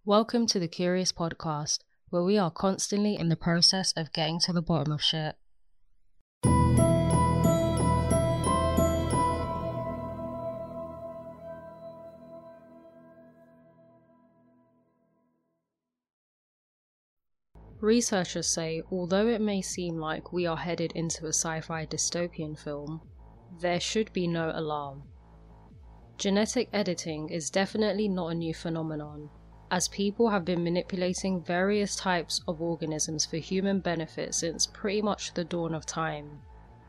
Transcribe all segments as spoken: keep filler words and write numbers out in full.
Welcome to the Curious Podcast, where we are constantly in the process of getting to the bottom of shit. Researchers say, although it may seem like we are headed into a sci-fi dystopian film, there should be no alarm. Genetic editing is definitely not a new phenomenon, as people have been manipulating various types of organisms for human benefit since pretty much the dawn of time.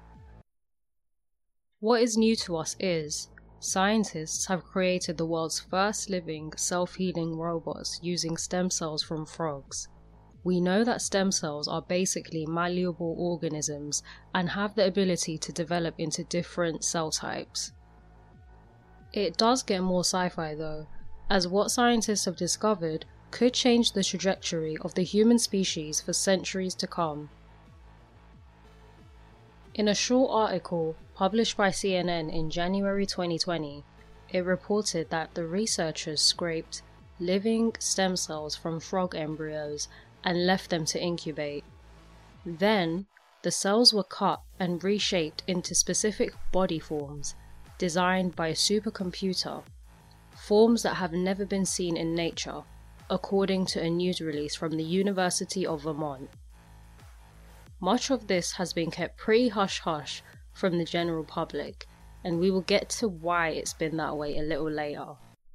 What is new to us is, scientists have created the world's first living, self-healing robots using stem cells from frogs. We know that stem cells are basically malleable organisms and have the ability to develop into different cell types. It does get more sci-fi though, as what scientists have discovered could change the trajectory of the human species for centuries to come. In a short article published by C N N in January twenty twenty, it reported that the researchers scraped living stem cells from frog embryos and left them to incubate. Then, the cells were cut and reshaped into specific body forms designed by a supercomputer, forms that have never been seen in nature, according to a news release from the University of Vermont. Much of this has been kept pretty hush-hush from the general public, and we will get to why it's been that way a little later.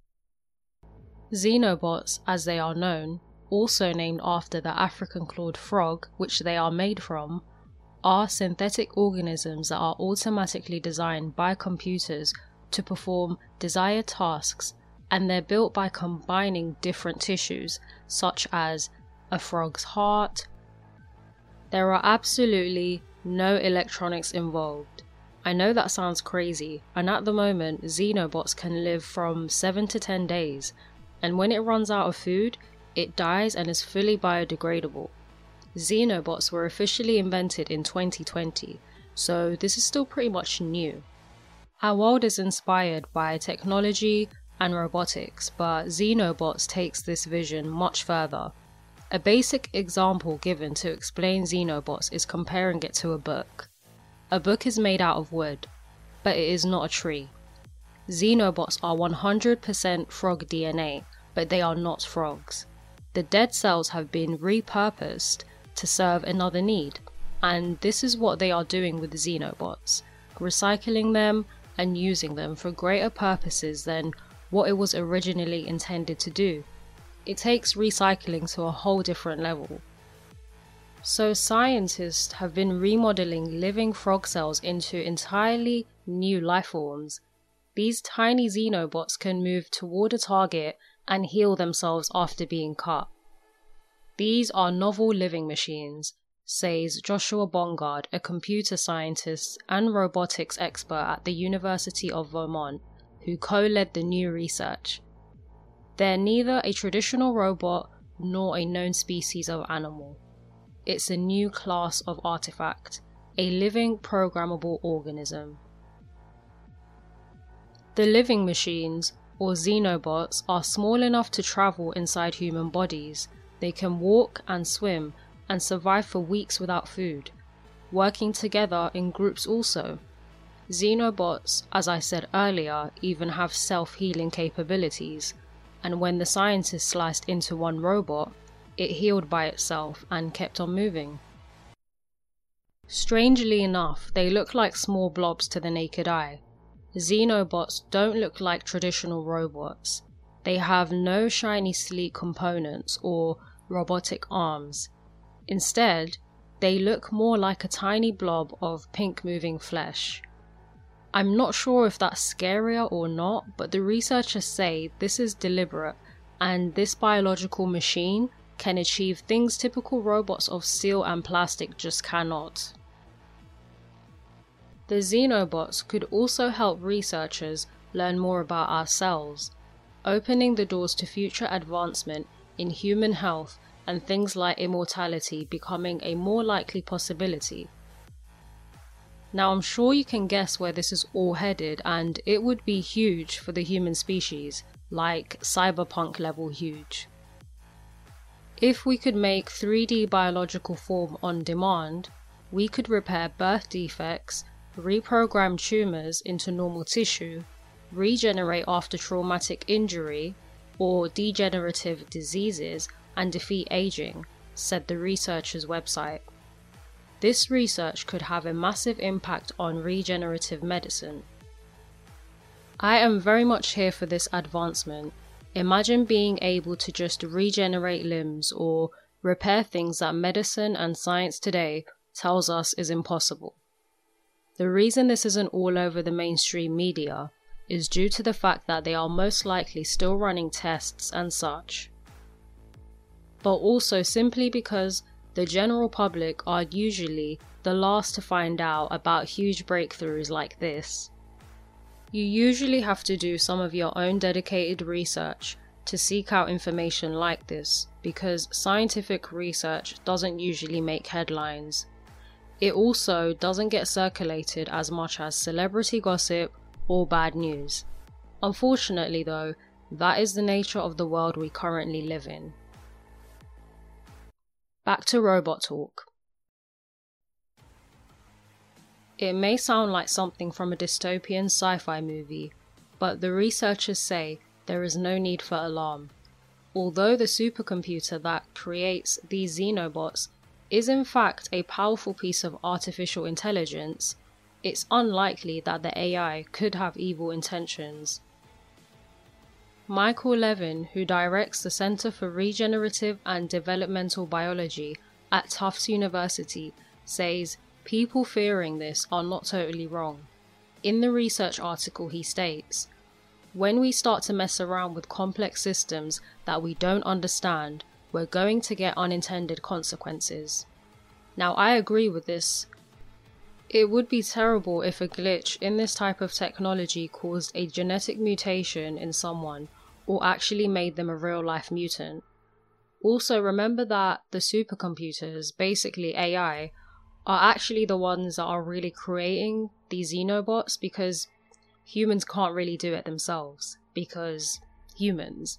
Xenobots, as they are known, also named after the African clawed frog which they are made from, are synthetic organisms that are automatically designed by computers to perform desired tasks, and they're built by combining different tissues such as a frog's heart. There are absolutely no electronics involved. I know that sounds crazy, and at the moment Xenobots can live from seven to ten days, and when it runs out of food, it dies and is fully biodegradable. Xenobots were officially invented in twenty twenty, so this is still pretty much new. Our world is inspired by technology and robotics, but Xenobots takes this vision much further. A basic example given to explain Xenobots is comparing it to a book. A book is made out of wood, but it is not a tree. Xenobots are one hundred percent frog D N A, but they are not frogs. The dead cells have been repurposed to serve another need, and this is what they are doing with Xenobots, recycling them and using them for greater purposes than what it was originally intended to do. It takes recycling to a whole different level. So scientists have been remodeling living frog cells into entirely new life forms. These tiny Xenobots can move toward a target and heal themselves after being cut. These are novel living machines, says Joshua Bongard, a computer scientist and robotics expert at the University of Vermont, who co-led the new research. They're neither a traditional robot nor a known species of animal. It's a new class of artifact, a living programmable organism. The living machines, or Xenobots, are small enough to travel inside human bodies. They can walk and swim and survive for weeks without food, working together in groups also. Xenobots, as I said earlier, even have self-healing capabilities, and when the scientists sliced into one robot, it healed by itself and kept on moving. Strangely enough, they look like small blobs to the naked eye. Xenobots don't look like traditional robots. They have no shiny sleek components or robotic arms. Instead, they look more like a tiny blob of pink moving flesh. I'm not sure if that's scarier or not, but the researchers say this is deliberate, and this biological machine can achieve things typical robots of steel and plastic just cannot. The Xenobots could also help researchers learn more about ourselves, opening the doors to future advancement in human health and things like immortality becoming a more likely possibility. Now I'm sure you can guess where this is all headed, and it would be huge for the human species, like cyberpunk level huge. If we could make three D biological form on demand, we could repair birth defects, reprogram tumors into normal tissue, regenerate after traumatic injury or degenerative diseases, and defeat aging, said the researchers' website. This research could have a massive impact on regenerative medicine. I am very much here for this advancement. Imagine being able to just regenerate limbs or repair things that medicine and science today tells us is impossible. The reason this isn't all over the mainstream media is due to the fact that they are most likely still running tests and such. But also simply because the general public are usually the last to find out about huge breakthroughs like this. You usually have to do some of your own dedicated research to seek out information like this, because scientific research doesn't usually make headlines. It also doesn't get circulated as much as celebrity gossip or bad news. Unfortunately though, that is the nature of the world we currently live in. Back to robot talk. It may sound like something from a dystopian sci-fi movie, but the researchers say there is no need for alarm. Although the supercomputer that creates these xenobots is in fact a powerful piece of artificial intelligence, it's unlikely that the A I could have evil intentions. Michael Levin, who directs the Center for Regenerative and Developmental Biology at Tufts University, says people fearing this are not totally wrong. In the research article he states, "When we start to mess around with complex systems that we don't understand, we're going to get unintended consequences." Now I agree with this. It would be terrible if a glitch in this type of technology caused a genetic mutation in someone or actually made them a real-life mutant. Also remember that the supercomputers, basically A I, are actually the ones that are really creating these xenobots, because humans can't really do it themselves, because humans.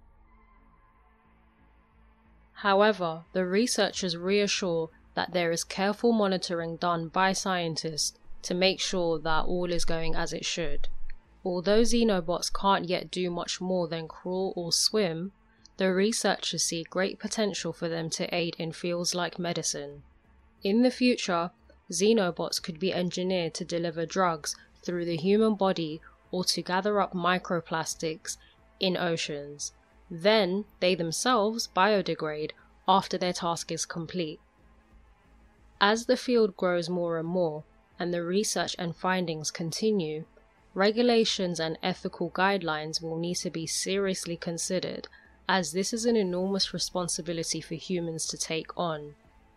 However, the researchers reassure that there is careful monitoring done by scientists to make sure that all is going as it should. Although xenobots can't yet do much more than crawl or swim, the researchers see great potential for them to aid in fields like medicine. In the future, xenobots could be engineered to deliver drugs through the human body or to gather up microplastics in oceans. Then they themselves biodegrade after their task is complete. As the field grows more and more, and the research and findings continue, regulations and ethical guidelines will need to be seriously considered, as this is an enormous responsibility for humans to take on.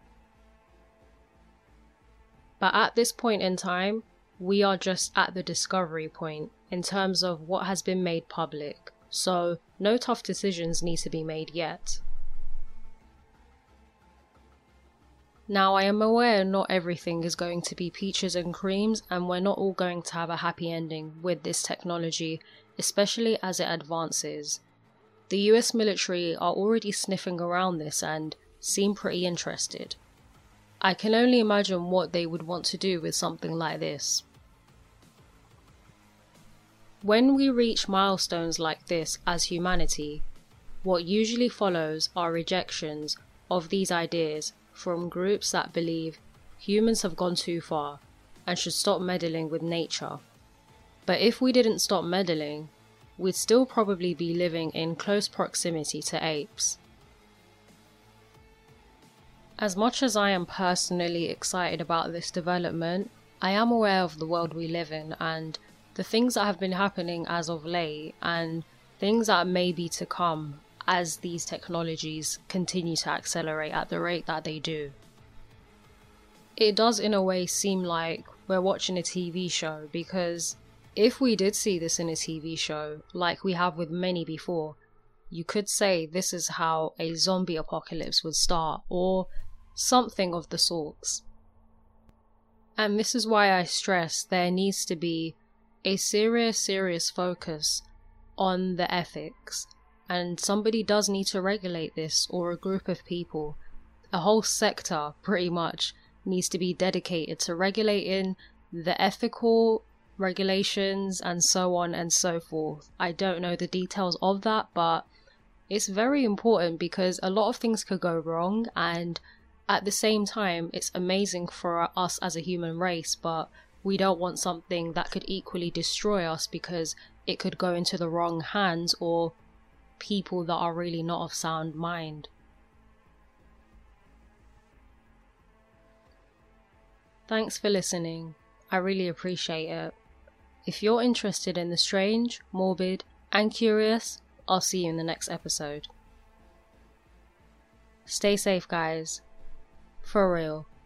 But at this point in time, we are just at the discovery point in terms of what has been made public, so no tough decisions need to be made yet. Now I am aware not everything is going to be peaches and creams, and we're not all going to have a happy ending with this technology, especially as it advances. The U S military are already sniffing around this and seem pretty interested. I can only imagine what they would want to do with something like this. When we reach milestones like this as humanity, what usually follows are rejections of these ideas from groups that believe humans have gone too far and should stop meddling with nature. But if we didn't stop meddling, we'd still probably be living in close proximity to apes. As much as I am personally excited about this development, I am aware of the world we live in and the things that have been happening as of late and things that may be to come as these technologies continue to accelerate at the rate that they do. It does in a way seem like we're watching a T V show, because if we did see this in a T V show, like we have with many before, you could say this is how a zombie apocalypse would start, or something of the sorts. And this is why I stress there needs to be a serious, serious focus on the ethics and somebody does need to regulate this, or a group of people. A whole sector, pretty much, needs to be dedicated to regulating the ethical regulations and so on and so forth. I don't know the details of that, but it's very important because a lot of things could go wrong, and at the same time, it's amazing for us as a human race, but we don't want something that could equally destroy us because it could go into the wrong hands or people that are really not of sound mind. Thanks for listening. I really appreciate it. If you're interested in the strange, morbid, and curious, I'll see you in the next episode. Stay safe, guys. For real.